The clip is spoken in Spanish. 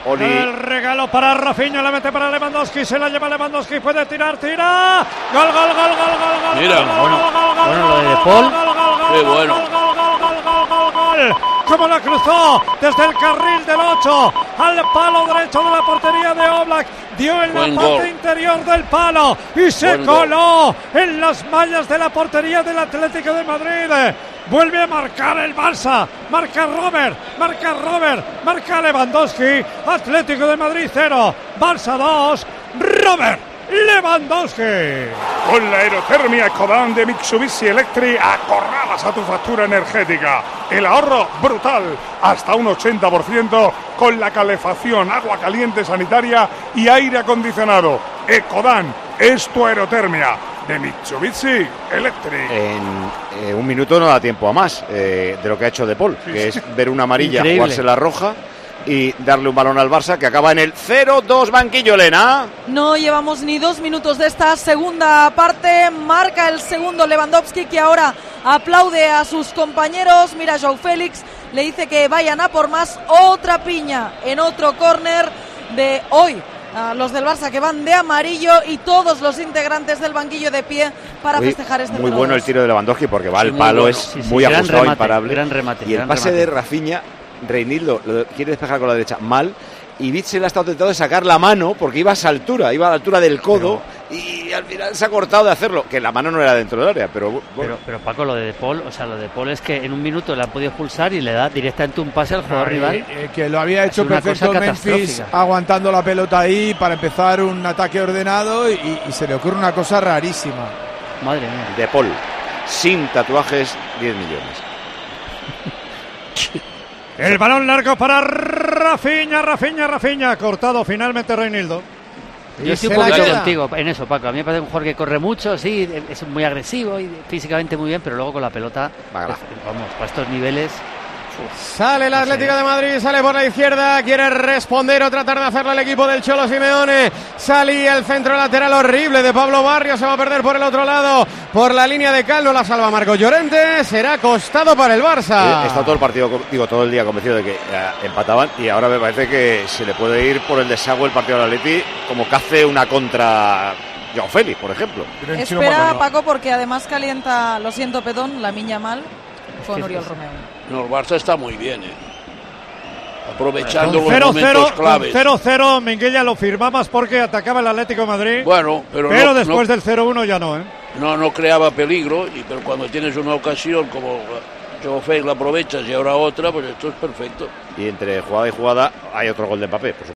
Oli. El regalo para Rafinha, la mete para Lewandowski, se la lleva Lewandowski, puede tirar, tira. Gol. Mira, bueno, lo de Paul. Qué bueno. Gol. Como la cruzó desde el carril del 8 al palo derecho de la portería de Oblak. Dio en Buen la parte gol. interior del palo y se Buen coló en las mallas de la portería del Atlético de Madrid. Vuelve a marcar el Barça. Marca Robert. Marca Lewandowski. Atlético de Madrid 0. Barça 2. Robert Lewandowski. Con la aerotermia Codan de Mitsubishi Electric acorralas a tu factura energética. El ahorro brutal, hasta un 80% con la calefacción, agua caliente sanitaria y aire acondicionado. Ecodan es tu aerotermia de Mitsubishi Electric. En un minuto no da tiempo a más de lo que ha hecho De Paul, que es ver una amarilla, Increíble. jugarse la roja y darle un balón al Barça, que acaba en el 0-2 banquillo, Elena. No llevamos ni 2 minutos de esta segunda parte. Marca el segundo Lewandowski, que ahora aplaude a sus compañeros. Mira, João Félix le dice que vayan a por más. Otra piña en otro córner de hoy. A los del Barça, que van de amarillo, y todos los integrantes del banquillo de pie para festejar este Muy 1-2. bueno el tiro de Lewandowski, porque va al muy palo, bueno. es Sí, muy gran ajustado, remate, imparable. gran remate, Y el gran pase remate. de Rafinha, Reinildo lo quiere despejar con la derecha mal, y Witsel ha estado tentado de sacar la mano porque iba a esa altura, iba a la altura del codo, y al final se ha cortado de hacerlo, que la mano no era dentro del área, pero bueno. Pero Paco, lo de Paul, lo de Paul es que en un minuto le ha podido expulsar y le da directamente un pase al jugador rival. Que lo había hecho Es una perfecto cosa Memphis, catastrófica. aguantando la pelota ahí para empezar un ataque ordenado, y se le ocurre una cosa rarísima. Madre mía. De Paul, sin tatuajes, 10 millones. El balón largo para Rafinha. Cortado finalmente Reinildo. Yo estoy un se la poquito queda. contigo en eso, Paco. A mí me parece un jugador que corre mucho, sí, es muy agresivo y físicamente muy bien, pero luego con la pelota, Vamos. vamos, para estos niveles. Sale el Atlético de Madrid, sale por la izquierda, quiere responder o tratar de hacerlo el equipo del Cholo Simeone. Salía el centro lateral horrible de Pablo Barrios, se va a perder por el otro lado, por la línea de Calvo, la salva Marcos Llorente, será costado para el Barça. He estado todo el partido, todo el día convencido de que empataban, y ahora me parece que se le puede ir por el desagüe el partido al Atleti, como que hace una contra João Félix, por ejemplo. Espera, Paco, porque además calienta, lo siento, Pedón, la miña mal con Oriol Romeu. No, el Barça está muy bien, aprovechando los 0-0, momentos claves. 0-0, Minguella, lo firmabas porque atacaba el Atlético de Madrid. Bueno, pero no, después del 0-1 ya no, no creaba peligro, pero cuando tienes una ocasión como João Félix la aprovechas y ahora otra, pues esto es perfecto. Y entre jugada y jugada hay otro gol de Mbappé, por supuesto.